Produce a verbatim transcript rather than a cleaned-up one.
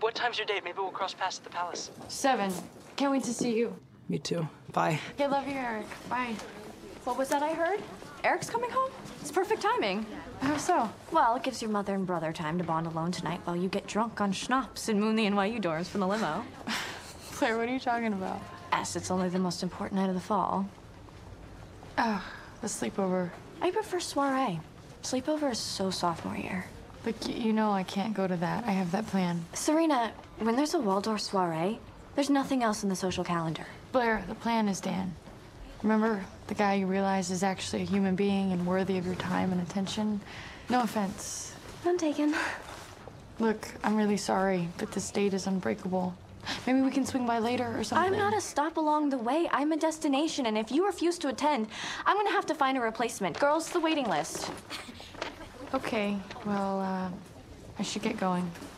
What time's your date? Maybe we'll cross paths at the palace. Seven. Can't wait to see you. Me too. Bye. Okay, love you, Eric. Bye. What was that I heard? Eric's coming home? It's perfect timing. How so? Well, it gives your mother and brother time to bond alone tonight while you get drunk on schnapps and moon the N Y U dorms from the limo. Claire, what are you talking about? Yes, it's only the most important night of the fall. Oh, the sleepover. I prefer soiree. Sleepover is so sophomore year. Look, y- you know I can't go to that. I have that plan. Serena, when there's a Waldorf soiree, there's nothing else in the social calendar. Blair, the plan is Dan. Remember the guy you realize is actually a human being and worthy of your time and attention? No offense. None taken. Look, I'm really sorry, but this date is unbreakable. Maybe we can swing by later or something. I'm not a stop along the way. I'm a destination, and if you refuse to attend, I'm gonna have to find a replacement. Girls, the waiting list. Okay, well, uh, I should get going.